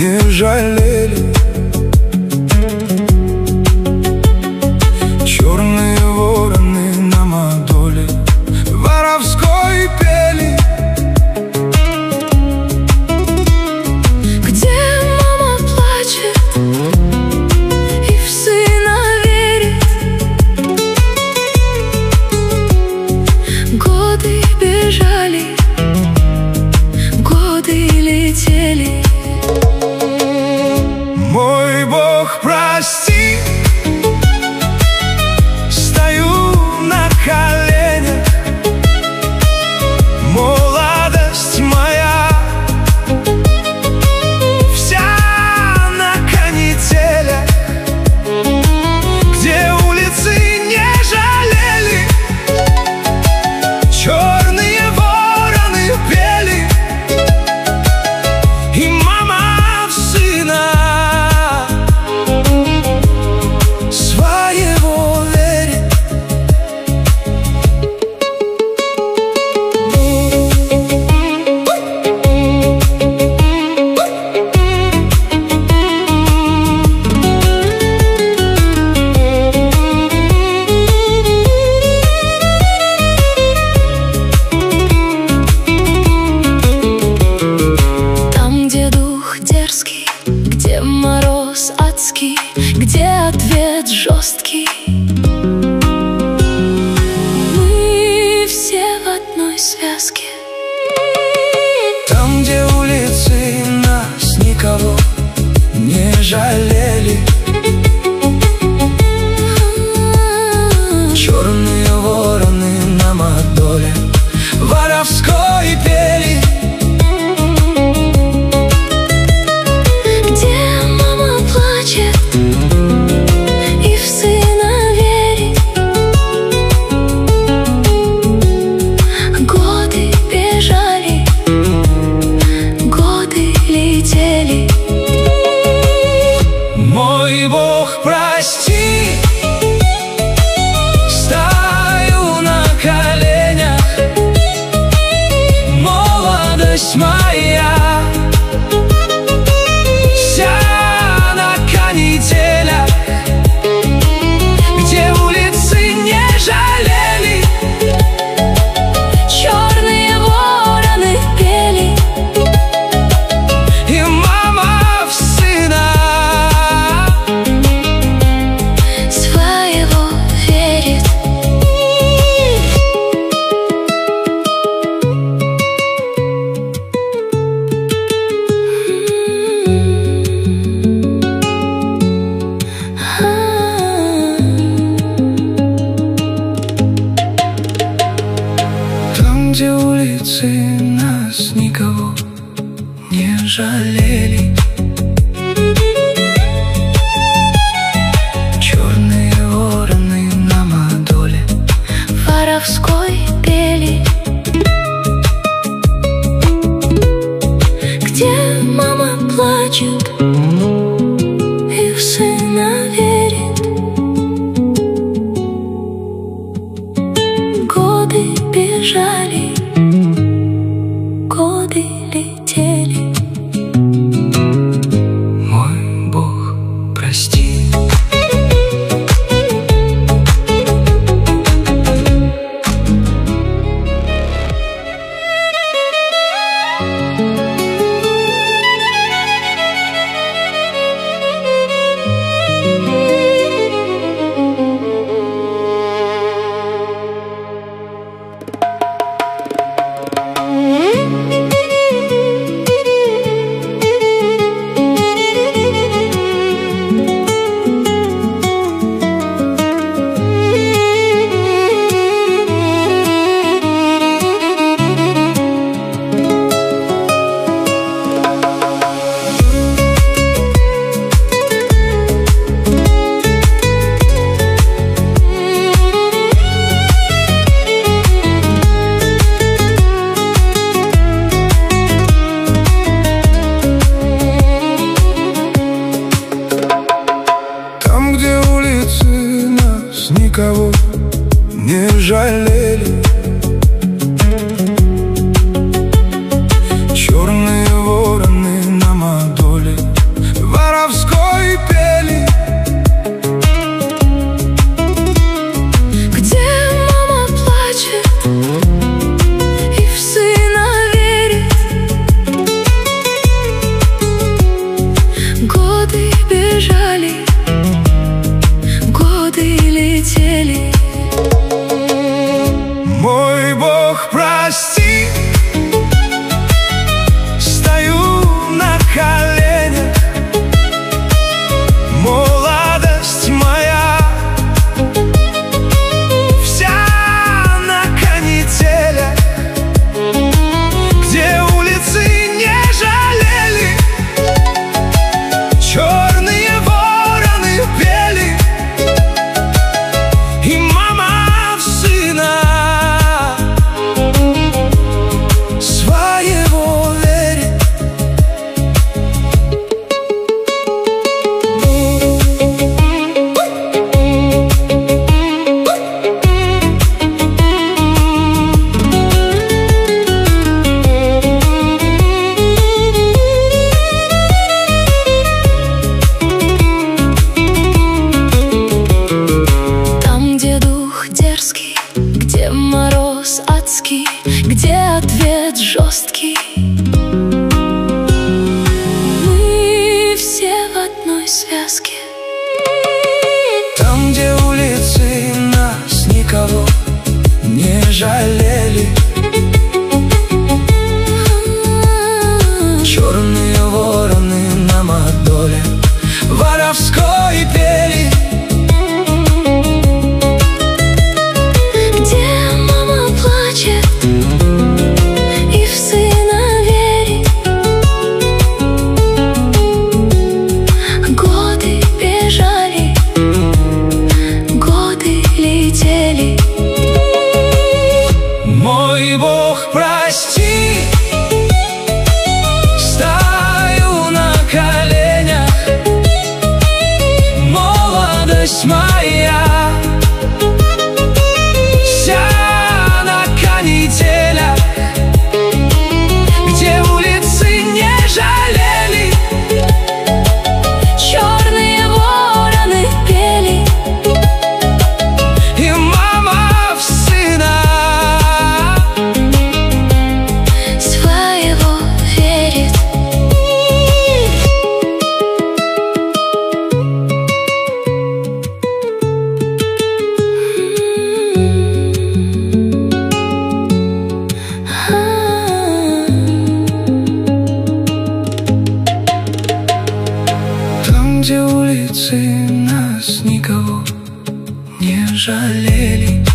не жалели. Черные вороны на мадоле воровской пели. Где мама плачет и в сына верит. Годы бежали, годы летели. Мой Бог, прости, стою на коленях. Молодость моя вся на канителях, где улицы не жалели, черные вороны пели, и мама в сына своего верит. Там, где дух дерзкий, где мороз адский, где ответ жесткий, мы все в одной связке. Там, где улицы нас никого не жалели, черные вороны на мадоле воровской пели. Где мама плачет и в сына верит. Годы бежали, годы летели. Мой Бог, прости, стою на коленях. Молодость моя вся на канителях, где улицы не жалели, Черные вороны пели. и мама в сына Своего верит. Там, где улицы нас никого не жалели, черные вороны на мадоле Воровской пели. Где мама плачет и в сына верит. Годы бежали, годы летели. Мой Бог, прости. воровской пели. Где мама плачет и в сына верит. Годы бежали, годы летели. Мой Бог, прости, стою на коленях, молодость моя вся на канителях, где улицы не жалели, черные вороны пели, и мама в сына своего верит. Там, где дух дерзкий, где мороз адский, где ответ жесткий, мы все в одной связке. Там, где улицы нас никого не жалели, черные вороны нам от доли воровской пели. Где мама плачет и в сына верит. Годы бежали, годы летели. Мой Бог, прости, стою на коленях, молодость моя вся на канителях, где улицы не жалели, Черные вороны пели. и мама в сына Своего верит. там, где улицы нас никого не жалели.